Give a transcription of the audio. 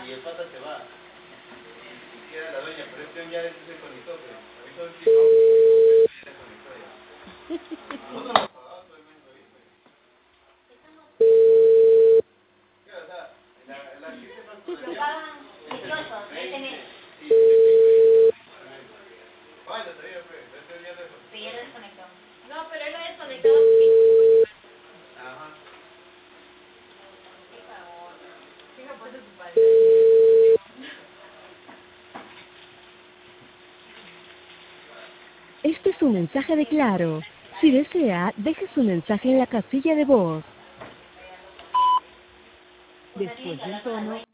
Y el pata se va. Y queda la doña, pero este ya se conectó, pero avisó el chico, ya se conectó ya. Nosotros nos pagamos todo el mes ahí, pues. Claro, o sea, la gente facturaría. Lo pagan 18, 20. Sí, 25. Vaya, todavía, pues, este ya se desconectó. Sí, ya lo desconectó. No, pero él lo ha desconectado porque... Ajá. Qué cagón. Fija, pues, su padre. Este es un mensaje de Claro. Si desea, deje su mensaje en la casilla de voz. Después del tono,